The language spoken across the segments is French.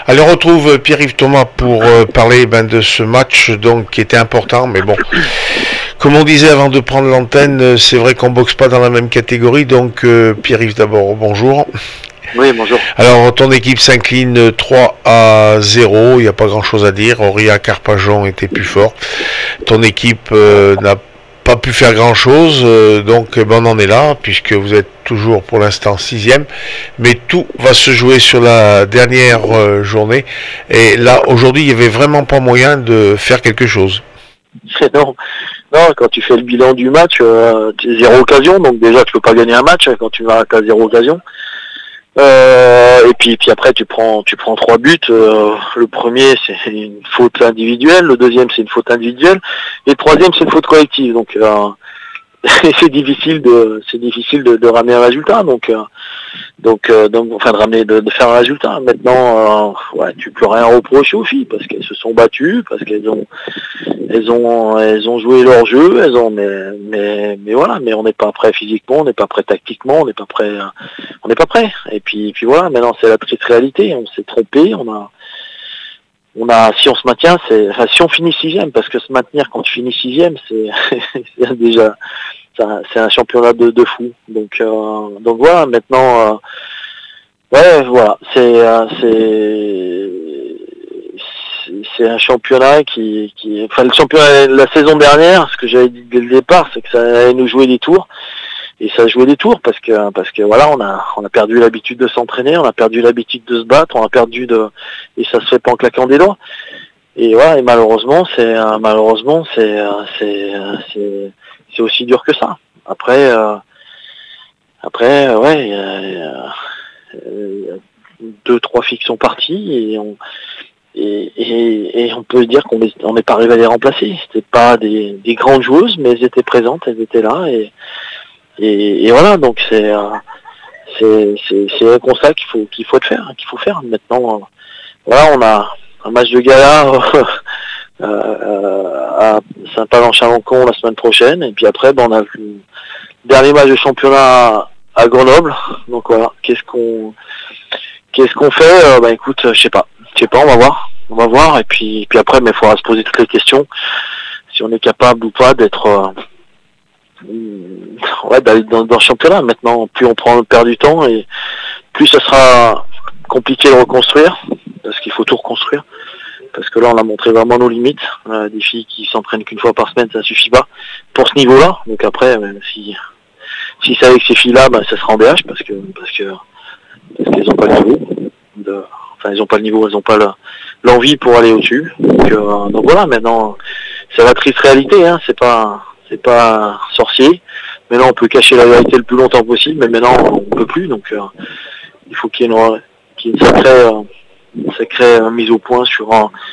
Allez, on retrouve Pierre-Yves Thomas pour parler de ce match donc qui était important, mais bon, comme on disait avant de prendre l'antenne, c'est vrai qu'on boxe pas dans la même catégorie, donc Pierre-Yves d'abord, bonjour. Oui, bonjour. Alors, ton équipe s'incline 3-0, il n'y a pas grand-chose à dire, Aurillac Arpajon était plus fort. Ton équipe n'a pas pu faire grand-chose, donc on en est là, puisque vous êtes toujours pour l'instant 6e, mais tout va se jouer sur la dernière journée, et là, aujourd'hui, il n'y avait vraiment pas moyen de faire quelque chose. Non, quand tu fais le bilan du match, tu as 0 occasion, donc déjà tu peux pas gagner un match quand tu vas à 0 occasion. Et puis après tu prends 3 buts. Le premier c'est une faute individuelle, le deuxième c'est une faute individuelle, et le troisième c'est une faute collective. Donc c'est difficile de ramener un résultat. Donc de faire un résultat. Maintenant, tu peux rien reprocher aux filles parce qu'elles se sont battues, parce qu'elles ont joué leur jeu, mais voilà, mais on n'est pas prêt physiquement, on n'est pas prêt tactiquement, on n'est pas prêt. Et puis voilà, maintenant c'est la triste réalité, on s'est trompé, si on se maintient, si on finit 6e, parce que se maintenir quand tu finis 6e, c'est déjà, c'est un championnat de fou. Donc voilà, maintenant, voilà, c'est un championnat le championnat, la saison dernière, ce que j'avais dit dès le départ, c'est que ça allait nous jouer des tours. Et ça a joué des tours parce que voilà, on a perdu l'habitude de s'entraîner, on a perdu l'habitude de se battre, et ça se fait pas en claquant des doigts. Et voilà, et malheureusement, c'est aussi dur que ça. Après, il y a 2-3 filles qui sont parties et on peut dire qu'on n'est pas arrivé à les remplacer. C'était pas des grandes joueuses, mais elles étaient présentes, elles étaient là et voilà, donc c'est un constat qu'il faut faire. Maintenant, voilà, on a un match de gala à Saint-Palan-Chalençon la semaine prochaine, et puis après, on a le dernier match de championnat à Grenoble. Donc voilà, qu'est-ce qu'on fait? Écoute, je sais pas, on va voir, et puis après, mais il faudra se poser toutes les questions, si on est capable ou pas d'être d'aller dans le championnat. Maintenant, plus on perd du temps, et plus ça sera compliqué de reconstruire, parce qu'il faut tout reconstruire. Parce que là, on a montré vraiment nos limites. Des filles qui s'entraînent qu'une fois par semaine, ça suffit pas pour ce niveau-là. Donc après, si c'est avec ces filles-là, ça sera en DH, parce qu'elles n'ont pas le niveau. Elles n'ont pas le niveau, elles n'ont pas l'envie pour aller au-dessus. Donc voilà, maintenant, c'est la triste réalité, hein. C'est pas sorcier. Maintenant, on peut cacher la vérité le plus longtemps possible, mais maintenant, on peut plus. Donc, il faut qu'il y ait une sacrée mise au point sur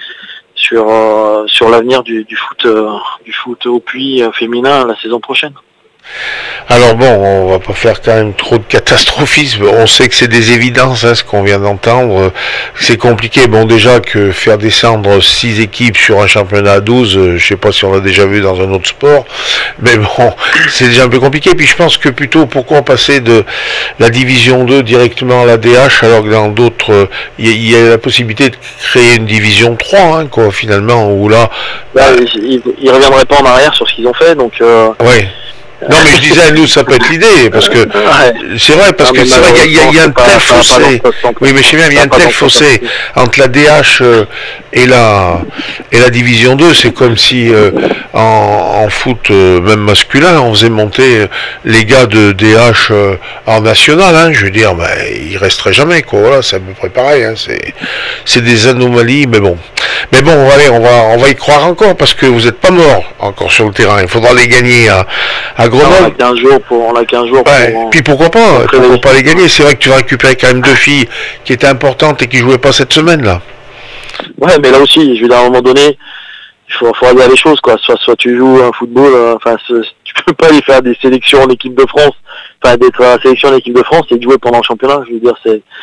l'avenir du foot au puits féminin la saison prochaine. Alors bon, on va pas faire quand même trop de catastrophisme. On sait que c'est des évidences, ce qu'on vient d'entendre. C'est compliqué. Bon, déjà que faire descendre 6 équipes sur un championnat à 12, je sais pas si on l'a déjà vu dans un autre sport, mais bon, c'est déjà un peu compliqué. Puis je pense que plutôt, pourquoi passer de la division 2 directement à la DH, alors que dans d'autres, il y a la possibilité de créer une division 3, finalement, où là... Ils reviendraient pas en arrière sur ce qu'ils ont fait, donc... Ouais. Non, mais je disais, nous, ça peut être l'idée, parce que c'est vrai, qu'il y a un tel fossé. Oui, mais je sais bien, il y a un tel fossé entre la DH et la division 2. C'est comme si en foot, même masculin, on faisait monter les gars de DH en national. Je veux dire, ils resteraient jamais, quoi. Voilà, c'est à peu près pareil. C'est des anomalies, mais bon. Mais bon, allez, on va y croire encore, parce que vous n'êtes pas morts encore sur le terrain. Il faudra les gagner à Grenoble. On a 15 jours pour puis pourquoi pas les gagner. C'est vrai que tu vas récupérer quand même 2 filles qui étaient importantes et qui jouaient pas cette semaine là. Ouais, mais là aussi, je veux dire, à un moment donné, il faut regarder les choses, quoi. Soit tu joues un football, tu peux pas aller faire des sélections en équipe de France, d'être à la sélection en équipe de France et de jouer pendant le championnat. Je veux dire,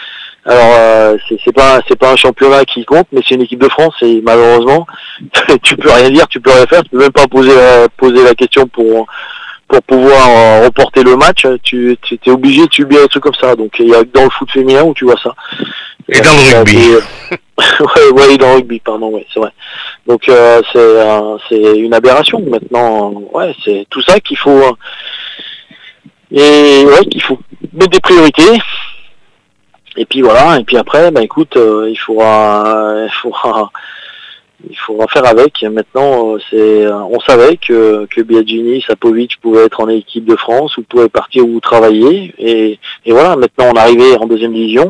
c'est pas un championnat qui compte, mais c'est une équipe de France, et malheureusement, tu peux rien dire, tu peux rien faire, tu peux même pas poser la question pour pour pouvoir reporter le match, tu es obligé de subir des trucs comme ça. Donc il y a dans le foot féminin où tu vois ça. Et dans le rugby. ouais, dans le rugby, pardon, ouais, c'est vrai. Donc c'est une aberration. Maintenant, ouais, c'est tout ça qu'il faut qu'il faut mettre des priorités. Et puis voilà. Et puis après, écoute, il faudra faire avec. Maintenant, on savait que Biagini, Sapovic pouvaient être en équipe de France ou pouvaient partir ou travailler. Et voilà, maintenant on est arrivé en deuxième division.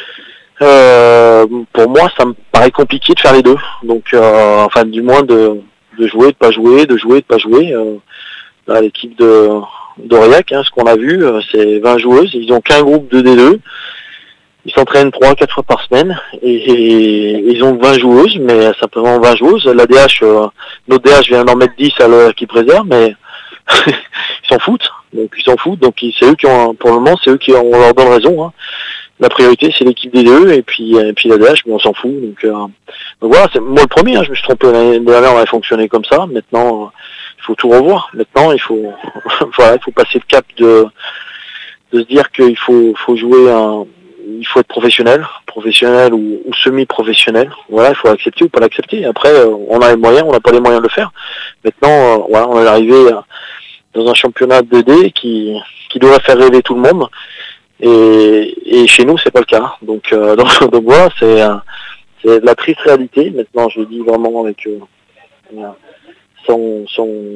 Pour moi, ça me paraît compliqué de faire les deux. Donc, enfin, du moins de jouer, de pas jouer, de jouer, de pas jouer. Là, l'équipe d'Aurillac, ce qu'on a vu, c'est 20 joueuses. Ils ont qu'un groupe de D2. Ils s'entraînent 3-4 fois par semaine et ils ont 20 joueuses, mais simplement 20 joueuses. La DH, notre DH vient d'en mettre 10 à l'équipe réserve, mais ils s'en foutent. Donc c'est eux qui ont, pour le moment, c'est eux qui on leur donne raison. La priorité, c'est l'équipe des deux et puis la DH, mais on s'en fout. Donc voilà, c'est moi le premier. Je me suis trompé l'année dernière, on avait fonctionné comme ça. Maintenant, il faut tout revoir. Maintenant, il faut il faut passer le cap de se dire qu'il faut jouer il faut être professionnel ou semi-professionnel. Voilà, il faut accepter ou pas l'accepter. Après, on a les moyens, on n'a pas les moyens de le faire. Maintenant, on est arrivé dans un championnat de 2D qui devrait faire rêver tout le monde. Et chez nous, c'est pas le cas. Donc voilà, c'est de la triste réalité. Maintenant, je le dis vraiment avec sans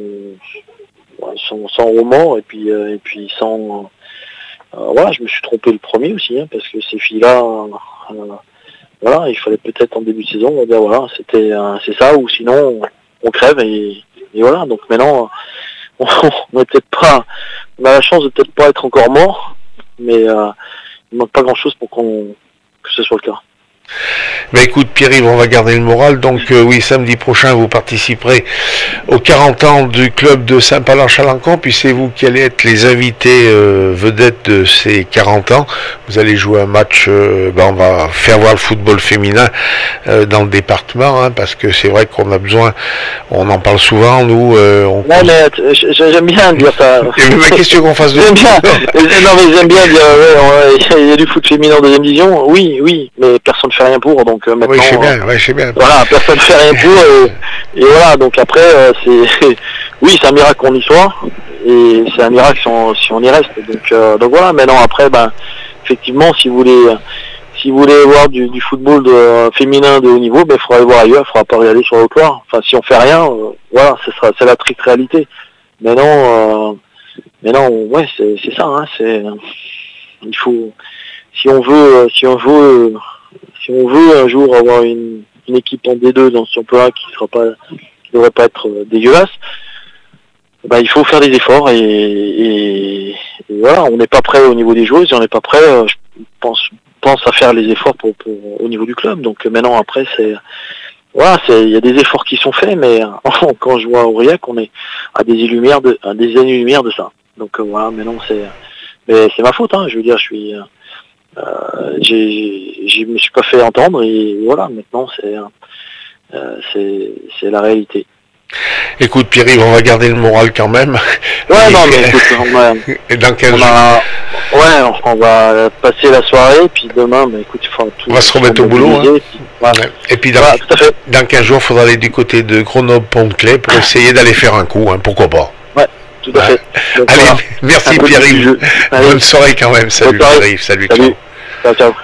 roman et puis sans je me suis trompé le premier aussi, parce que ces filles-là, il fallait peut-être en début de saison, on va dire c'est ça, ou sinon on crève et voilà. Donc maintenant, on a la chance de peut-être pas être encore mort, mais il manque pas grand-chose pour que ce soit le cas. Écoute Pierre-Yves, on va garder le moral. Donc oui, samedi prochain vous participerez aux 40 ans du club de Saint-Palan-Chalancon, puis c'est vous qui allez être les invités vedettes de ces 40 ans. Vous allez jouer un match, on va faire voir le football féminin dans le département, parce que c'est vrai qu'on a besoin, on en parle souvent, nous. Mais j'aime bien dire ça. Mais qu'est-ce qu'on fasse de J'aime bien. Non mais j'aime bien dire, il y a du foot féminin en deuxième division, oui, mais personne ne fait rien pour, donc maintenant. Oui, je sais bien. Voilà, personne ne fait rien pour, et voilà, donc après, c'est un miracle qu'on y soit, et c'est un miracle si on y reste. Donc voilà, maintenant après, effectivement, si vous voulez voir du football féminin de haut niveau, il faudra aller voir ailleurs, il faudra pas regarder sur le trottoir. Enfin, si on fait rien, voilà, c'est la triste réalité. Mais non, c'est ça, il faut, si on veut un jour avoir une équipe en D2 dans ce championnat qui devrait pas être dégueulasse, il faut faire des efforts et voilà, on n'est pas prêt au niveau des joueuses et on n'est pas prêt, je pense à faire les efforts pour au niveau du club. Donc maintenant après il y a des efforts qui sont faits, mais quand je vois Aurillac, on est à des années-lumière de ça. Donc voilà, maintenant mais c'est ma faute, je veux dire, je me suis pas fait entendre et voilà, maintenant c'est la réalité. Écoute Pierre-Yves, on va garder le moral quand même. Ouais, non mais écoute, et dans 15 jours. on va passer la soirée, puis demain, on va se remettre au boulot. Et puis dans 15 jours, il faudra aller du côté de Grenoble-Pont-de-Clay pour essayer d'aller faire un coup, pourquoi pas. Ouais, tout à fait. Donc, allez, merci Pierre-Yves. Bonne soirée quand même. Salut Pierre-Yves. Salut. Ciao.